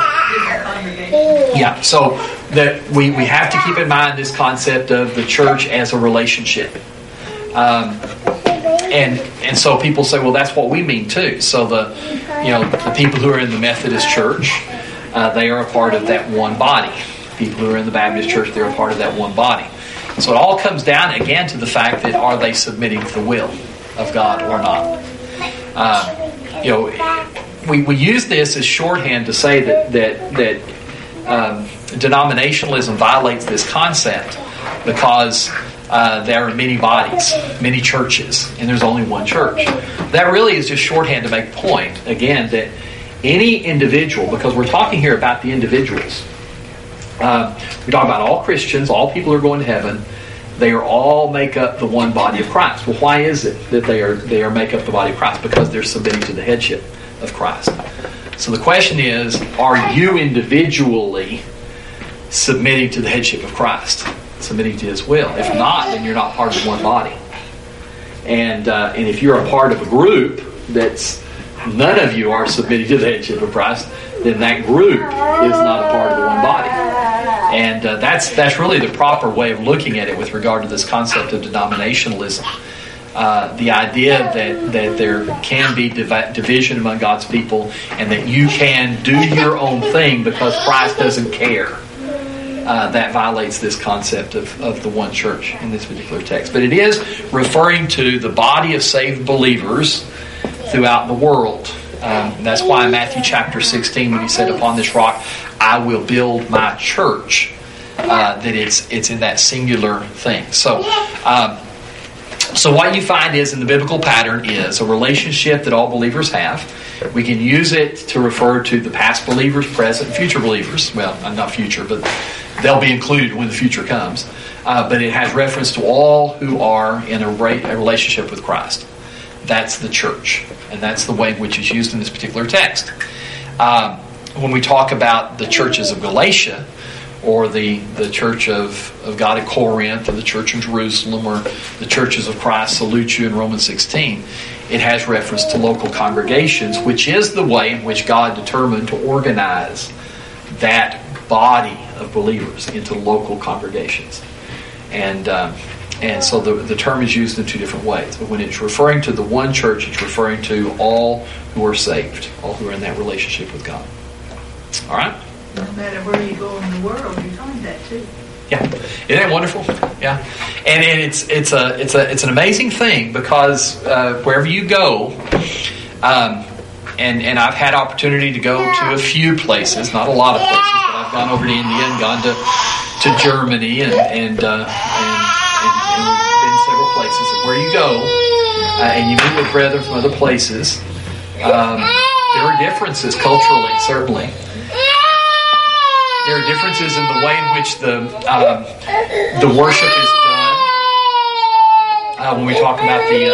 Yeah, so that we, we have to keep in mind this concept of the church as a relationship. Um, and and so people say, well, that's what we mean too. So the you know the people who are in the Methodist church, uh, they are a part of that one body. People who are in the Baptist church, they're a part of that one body. So it all comes down again to the fact that are they submitting to the will of God or not? Uh, you know, we we use this as shorthand to say that that that um, denominationalism violates this concept because Uh, there are many bodies, many churches, and there's only one church. That really is just shorthand to make the point, again, that any individual, because we're talking here about the individuals, Uh, we talk about all Christians, all people are going to heaven. They are all make up the one body of Christ. Well, why is it that they are they are make up the body of Christ? Because they're submitting to the headship of Christ. So the question is, are you individually submitting to the headship of Christ, submitting to His will? If not, then you're not part of one body. And uh, and if you're a part of a group that's none of you are submitting to the headship of Christ, then that group is not a part of the one body. And uh, that's that's really the proper way of looking at it with regard to this concept of denominationalism. Uh, the idea that, that there can be divi- division among God's people and that you can do your own thing because Christ doesn't care. Uh, that violates this concept of, of the one church in this particular text. But it is referring to the body of saved believers throughout the world. Um, and that's why in Matthew chapter sixteen, when He said, "Upon this rock I will build my church," uh, that it's it's in that singular thing. So, um, so what you find is in the biblical pattern is a relationship that all believers have. We can use it to refer to the past believers, present, and future believers. Well, not future, but they'll be included when the future comes. Uh, but it has reference to all who are in a, ra- a relationship with Christ. That's the church. And that's the way in which it's used in this particular text. Um, when we talk about the churches of Galatia, or the, the church of, of God at Corinth, or the church in Jerusalem, or the churches of Christ salute you in Romans sixteen, it has reference to local congregations, which is the way in which God determined to organize that body of believers into local congregations. And um, and so the, the term is used in two different ways. But when it's referring to the one church, it's referring to all who are saved, all who are in that relationship with God. All right? No matter where you go in the world, you find that too. Yeah, isn't that wonderful? Yeah, and, and it's it's a it's a it's an amazing thing because uh, wherever you go, um, and and I've had opportunity to go to a few places, not a lot of places, but I've gone over to India and gone to to Germany and and uh, and, and, and we've been several places. And where you go, uh, and you meet with brethren from other places, um, there are differences culturally, certainly. There are differences in the way in which the um, the worship is done. Uh, when we talk about the,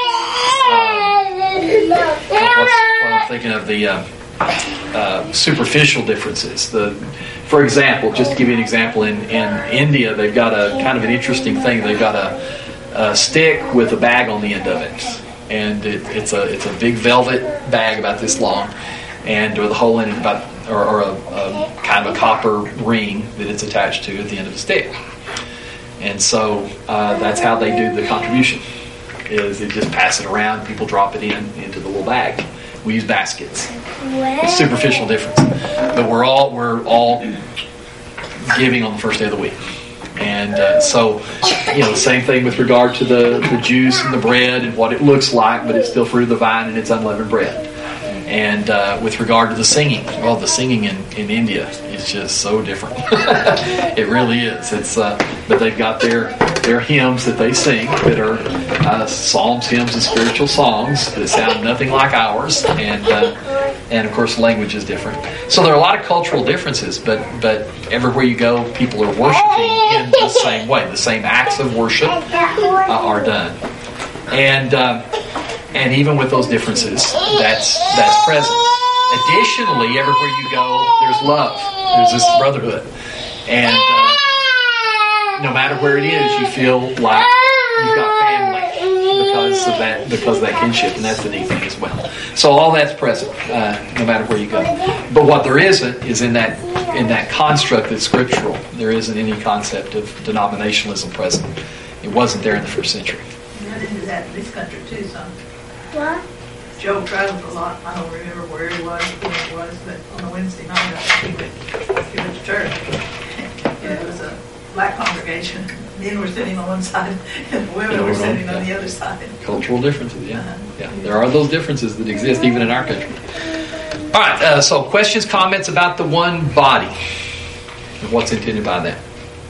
um, uh, what's, what I'm thinking of the uh, uh, superficial differences. The, for example, just to give you an example, in, in India they've got a kind of an interesting thing. They've got a, a stick with a bag on the end of it, and it, it's a it's a big velvet bag about this long, and with a hole in it about. Or, or a, a kind of a copper ring that it's attached to at the end of the stick. And so uh, that's how they do the contribution, is they just pass it around, people drop it in into the little bag. We use baskets. It's a superficial difference. But we're all we're all giving on the first day of the week. And uh, so, you know, the same thing with regard to the, the juice and the bread and what it looks like, but it's still fruit of the vine and it's unleavened bread. And uh, with regard to the singing, well, the singing in, in India is just so different. It really is. It's uh, but they've got their their hymns that they sing that are uh, psalms, hymns, and spiritual songs that sound nothing like ours, and uh, and of course, language is different. So there are a lot of cultural differences, but but everywhere you go, people are worshiping in the same way. The same acts of worship uh, are done, and. Uh, And even with those differences, that's that's present. Additionally, everywhere you go, there's love. There's this brotherhood. And uh, no matter where it is, you feel like you've got family because of that, because of that kinship, and that's the neat thing as well. So all that's present, uh, no matter where you go. But what there isn't is in that in that construct that's scriptural. There isn't any concept of denominationalism present. It wasn't there in the first century. You got into that in this country too, son. What? Joe traveled a lot. I don't remember where he was, who it was, but on a Wednesday night, I think he went, he went to church. And it was a black congregation. Men were sitting on one side, and the women were sitting on the other side. Cultural differences, yeah. Yeah, there are those differences that exist even in our country. All right, uh, so questions, comments about the one body and what's intended by that.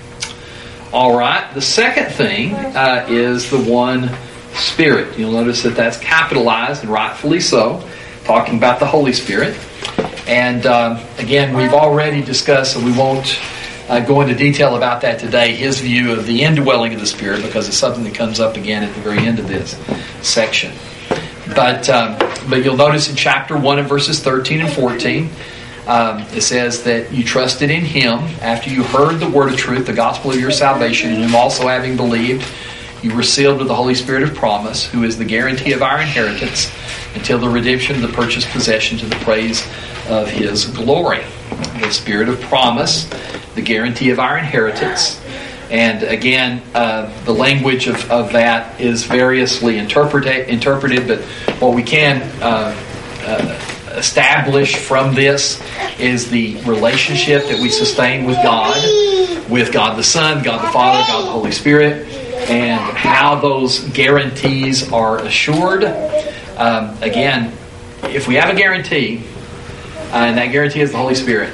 All right, the second thing uh, is the one Spirit. You'll notice that that's capitalized, and rightfully so, talking about the Holy Spirit. And um, again, we've already discussed, so we won't uh, go into detail about that today, his view of the indwelling of the Spirit, because it's something that comes up again at the very end of this section. But um, but you'll notice in chapter one and verses thirteen and fourteen, um, it says that you trusted in Him after you heard the word of truth, the gospel of your salvation, in whom also having believed, you were sealed with the Holy Spirit of promise, who is the guarantee of our inheritance until the redemption of the purchased possession to the praise of His glory. The Spirit of promise, the guarantee of our inheritance. And again, uh, the language of, of that is variously interpreted, interpreted, but what we can uh, uh, establish from this is the relationship that we sustain with God, with God the Son, God the Father, God the Holy Spirit, and how those guarantees are assured. Um, again, if we have a guarantee, uh, and that guarantee is the Holy Spirit,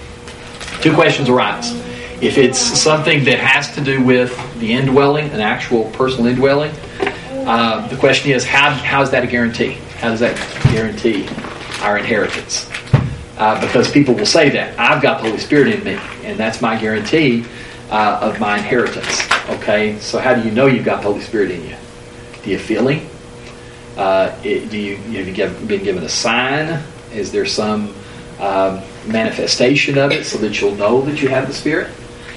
two questions arise. If it's something that has to do with the indwelling, an actual personal indwelling, uh, the question is, how how is that a guarantee? How does that guarantee our inheritance? Uh, because people will say that, I've got the Holy Spirit in me, and that's my guarantee uh, of my inheritance. Okay, so how do you know you've got the Holy Spirit in you? Do you feel Him? Uh, it, do you have you give, been given a sign? Is there some um, manifestation of it so that you'll know that you have the Spirit?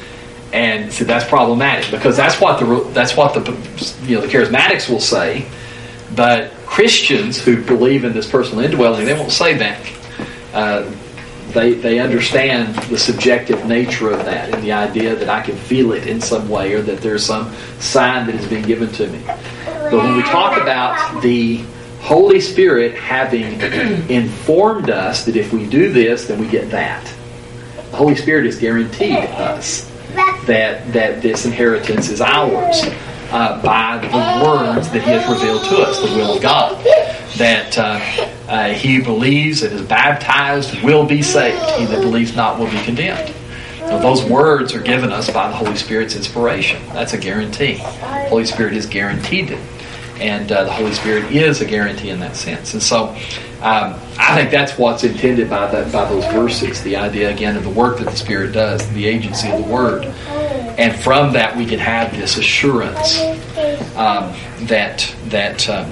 And so that's problematic, because that's what the that's what the you know the charismatics will say, but Christians who believe in this personal indwelling, they won't say that. Uh, they they understand the subjective nature of that and the idea that I can feel it in some way, or that there's some sign that is being given to me. But when we talk about the Holy Spirit having informed us that if we do this, then we get that, the Holy Spirit has guaranteed us that that this inheritance is ours uh, by the words that He has revealed to us, the will of God. That uh, uh, he believes and is baptized will be saved. He that believes not will be condemned. Now, those words are given us by the Holy Spirit's inspiration. That's a guarantee. The Holy Spirit is guaranteed it. And uh, the Holy Spirit is a guarantee in that sense. And so um, I think that's what's intended by that, by those verses. The idea, again, of the work that the Spirit does, the agency of the Word. And from that we can have this assurance um, that that um,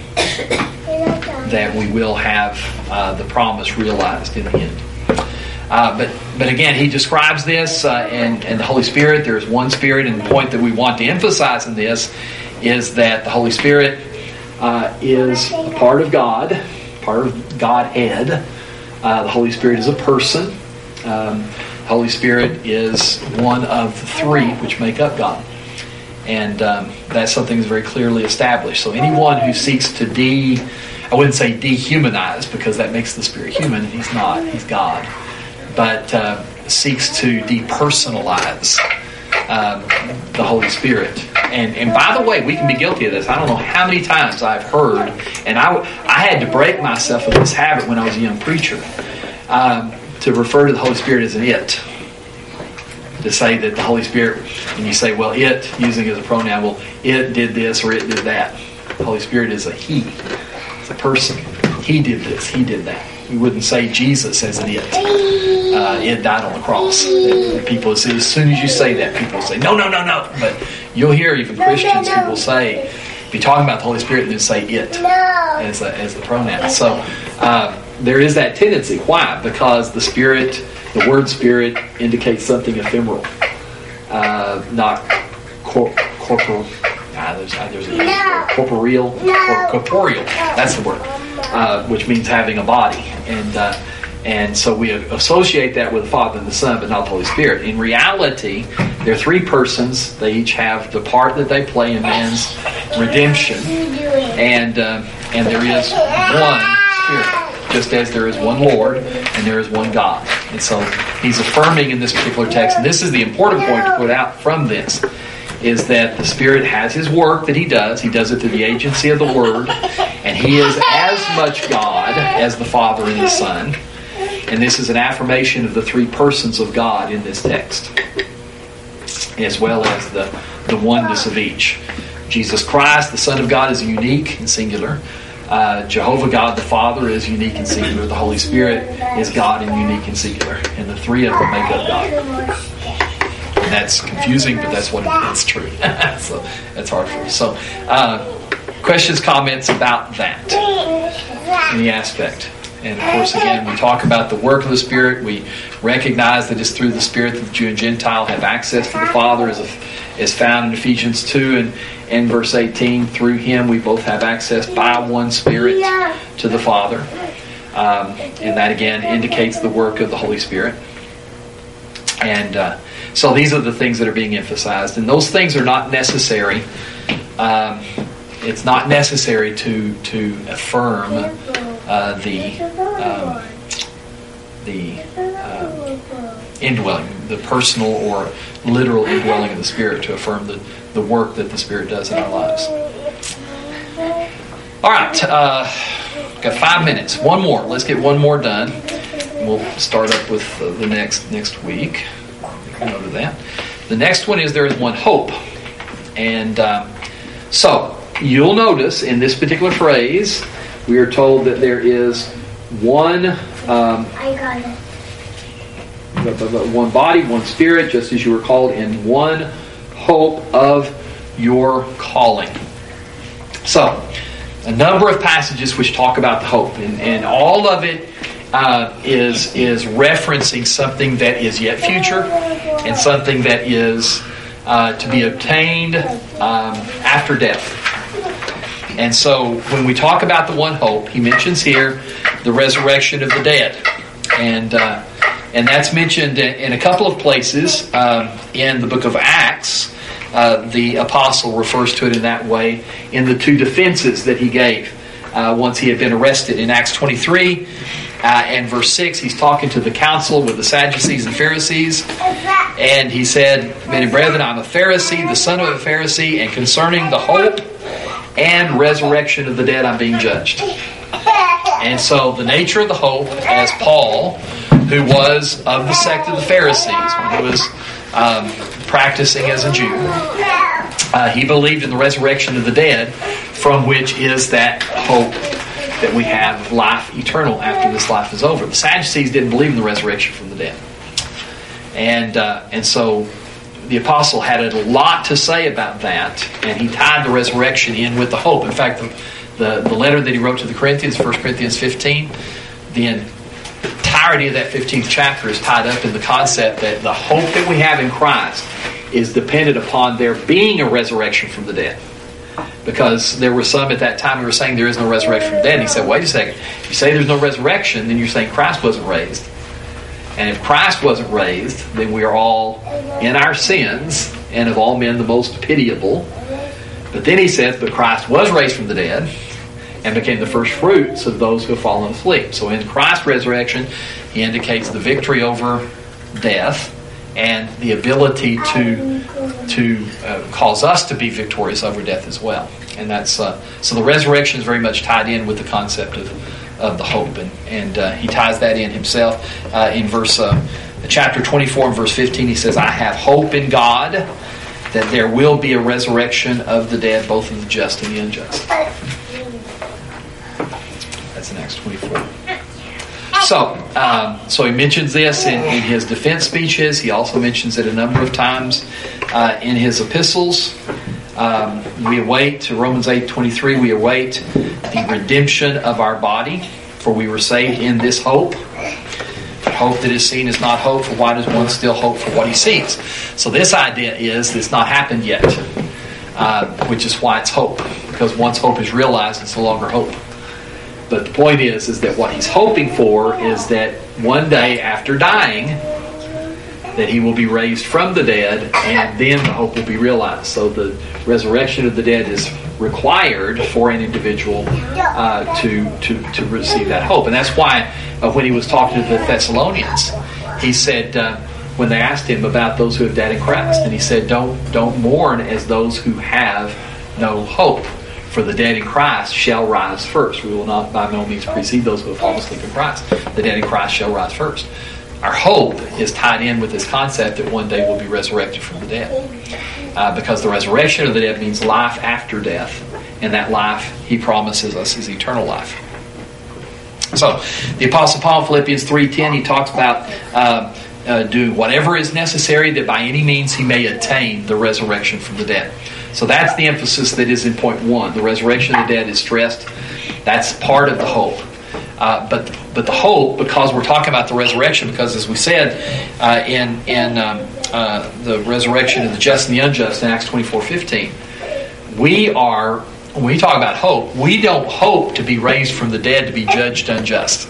that we will have uh, the promise realized in the end. Uh, but but again, he describes this uh, and, and the Holy Spirit. There is one Spirit, and the point that we want to emphasize in this is that the Holy Spirit uh, is a part of God, part of Godhead. Uh, the Holy Spirit is a person. Um, the Holy Spirit is one of the three which make up God. And um, that's something that's very clearly established. So anyone who seeks to de, I wouldn't say dehumanize, because that makes the Spirit human, and He's not, He's God. But uh, seeks to depersonalize um, the Holy Spirit. And and by the way, we can be guilty of this. I don't know how many times I've heard, and I, I had to break myself of this habit when I was a young preacher, um, to refer to the Holy Spirit as an it. To say that the Holy Spirit, and you say, well, it, using it as a pronoun, well, it did this or it did that. The Holy Spirit is a He. It's a person. He did this, He did that. We wouldn't say Jesus as an it. Uh, it died on the cross. And people, as soon as you say that, people say, no, no, no, no. But you'll hear even Christians who will say, be talking about the Holy Spirit and then say it as a, as a pronoun. So uh, there is that tendency. Why? Because the Spirit, the word Spirit, indicates something ephemeral, uh, not cor- corporal. Ah, there's, there's a word, corporeal, or corporeal. That's the word, uh, which means having a body, and uh, and so we associate that with the Father and the Son, but not the Holy Spirit. In reality, they're three persons. They each have the part that they play in man's redemption, and uh, and there is one Spirit, just as there is one Lord and there is one God. And so he's affirming in this particular text, and this is the important point to put out from this, is that the Spirit has His work that He does. He does it through the agency of the Word, and He is as much God as the Father and the Son. And this is an affirmation of the three persons of God in this text, as well as the, the oneness of each. Jesus Christ, the Son of God, is unique and singular. Uh, Jehovah God the Father is unique and singular. The Holy Spirit is God and unique and singular. And the three of them make up God. And that's confusing, but that's what it, it's true. So that's hard for us. So, uh, questions, comments about that? Any aspect? And of course, again, we talk about the work of the Spirit. We recognize that it's through the Spirit that the Jew and Gentile have access to the Father, as, as found in Ephesians two and, and verse eighteen. Through Him, we both have access by one Spirit to the Father. Um, and that, again, indicates the work of the Holy Spirit. And uh, so these are the things that are being emphasized. And those things are not necessary. Um, it's not necessary to, to affirm Uh, the um, the um, indwelling, the personal or literal indwelling of the Spirit, to affirm the, the work that the Spirit does in our lives. All right, uh, got five minutes. One more. Let's get one more done. We'll start up with uh, the next next week. Make a note of that. The next one is there is one hope, and um, so you'll notice in this particular phrase, we are told that there is one um, I got it. one body, one Spirit, just as you were called in one hope of your calling. So, a number of passages which talk about the hope, and, and all of it uh, is is referencing something that is yet future and something that is uh, to be obtained um, after death. And so when we talk about the one hope, he mentions here the resurrection of the dead. And uh, and that's mentioned in a couple of places. Um, in the book of Acts, uh, the apostle refers to it in that way in the two defenses that he gave uh, once he had been arrested. In Acts twenty-three uh, and verse six, he's talking to the council with the Sadducees and Pharisees. And he said, "Men and brethren, I'm a Pharisee, the son of a Pharisee, and concerning the hope and resurrection of the dead, I'm being judged." And so the nature of the hope, as Paul, who was of the sect of the Pharisees, when he was um, practicing as a Jew, uh, he believed in the resurrection of the dead, from which is that hope that we have of life eternal after this life is over. The Sadducees didn't believe in the resurrection from the dead. And uh, and so the apostle had a lot to say about that, and he tied the resurrection in with the hope. In fact, the, the, the letter that he wrote to the Corinthians, First Corinthians fifteen, the entirety of that fifteenth chapter is tied up in the concept that the hope that we have in Christ is dependent upon there being a resurrection from the dead. Because there were some at that time who were saying there is no resurrection from the dead. And he said, wait a second, if you say there's no resurrection, then you're saying Christ wasn't raised. And if Christ wasn't raised, then we are all in our sins, and of all men the most pitiable. But then he says, but Christ was raised from the dead and became the first fruits of those who have fallen asleep. So in Christ's resurrection, he indicates the victory over death and the ability to to uh, cause us to be victorious over death as well. And that's uh, so the resurrection is very much tied in with the concept of of the hope, and and uh, he ties that in himself uh, in verse uh, chapter twenty-four and verse fifteen. He says, "I have hope in God that there will be a resurrection of the dead, both of the just and the unjust." That's in Acts twenty-four. So, um, so he mentions this in, in his defense speeches. He also mentions it a number of times uh, in his epistles. Um, we await, Romans eight twenty-three, we await the redemption of our body, for we were saved in this hope. Hope that is seen is not hope, for why does one still hope for what he sees? So this idea is that it's not happened yet, uh, which is why it's hope. Because once hope is realized, it's no longer hope. But the point is, is that what he's hoping for is that one day after dying, that he will be raised from the dead, and then the hope will be realized. So the resurrection of the dead is required for an individual uh, to, to to receive that hope. And that's why uh, when he was talking to the Thessalonians, he said, uh, when they asked him about those who have died in Christ, and he said, don't don't mourn as those who have no hope, for the dead in Christ shall rise first. We will not by no means precede those who have fallen asleep in Christ. The dead in Christ shall rise first. Our hope is tied in with this concept that one day we'll be resurrected from the dead. Uh, because the resurrection of the dead means life after death. And that life, he promises us, is eternal life. So, the Apostle Paul, Philippians three ten, he talks about uh, uh, doing whatever is necessary that by any means he may attain the resurrection from the dead. So that's the emphasis that is in point one. The resurrection of the dead is stressed. That's part of the hope. Uh, but but the hope, because we're talking about the resurrection, because as we said uh, in in um, uh, the resurrection of the just and the unjust in Acts twenty-four fifteen, we are, when we talk about hope, we don't hope to be raised from the dead to be judged unjust.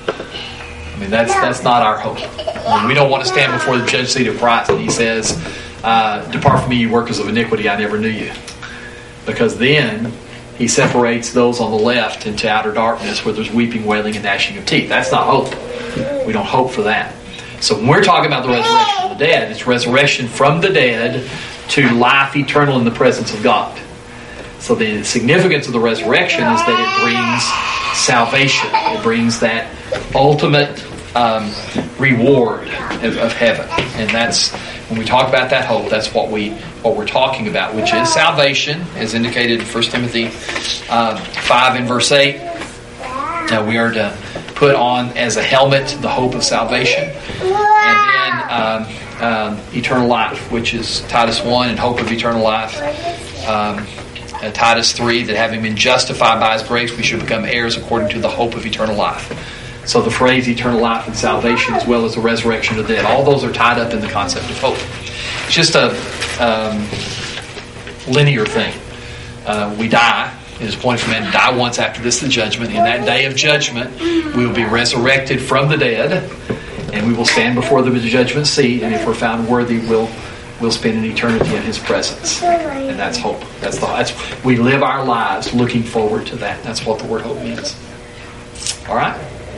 I mean, that's that's not our hope. I mean, we don't want to stand before the judge seat of Christ and he says, uh, "Depart from me, you workers of iniquity, I never knew you," because then he separates those on the left into outer darkness where there's weeping, wailing, and gnashing of teeth. That's not hope. We don't hope for that. So when we're talking about the resurrection of the dead, it's resurrection from the dead to life eternal in the presence of God. So the significance of the resurrection is that it brings salvation. It brings that ultimate um, reward of, of heaven. And that's, when we talk about that hope, that's what we what we're talking about, which is salvation, as indicated in First Timothy uh, five and verse eight. Now we are to put on as a helmet the hope of salvation, and then um, um, eternal life, which is Titus one, and hope of eternal life. Um, uh, Titus three, that having been justified by His grace, we should become heirs according to the hope of eternal life. So the phrase eternal life and salvation, as well as the resurrection of the dead, all those are tied up in the concept of hope. It's just a um, linear thing. Uh, we die. It is appointed for man to die once, after this the judgment. In that day of judgment, we will be resurrected from the dead, and we will stand before the judgment seat, and if we're found worthy, we'll we'll spend an eternity in His presence. And that's hope. That's the that's we live our lives looking forward to that. That's what the word hope means. All right?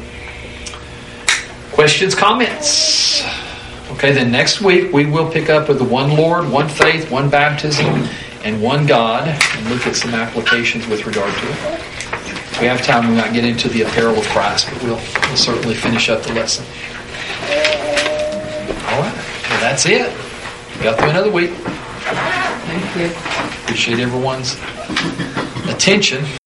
Questions, comments? Okay, then next week we will pick up with the one Lord, one faith, one baptism, and one God, and look at some applications with regard to it. If we have time, we might get into the apparel of Christ, but we'll, we'll certainly finish up the lesson. All right, well, that's it. We got through another week. Thank you. Appreciate everyone's attention.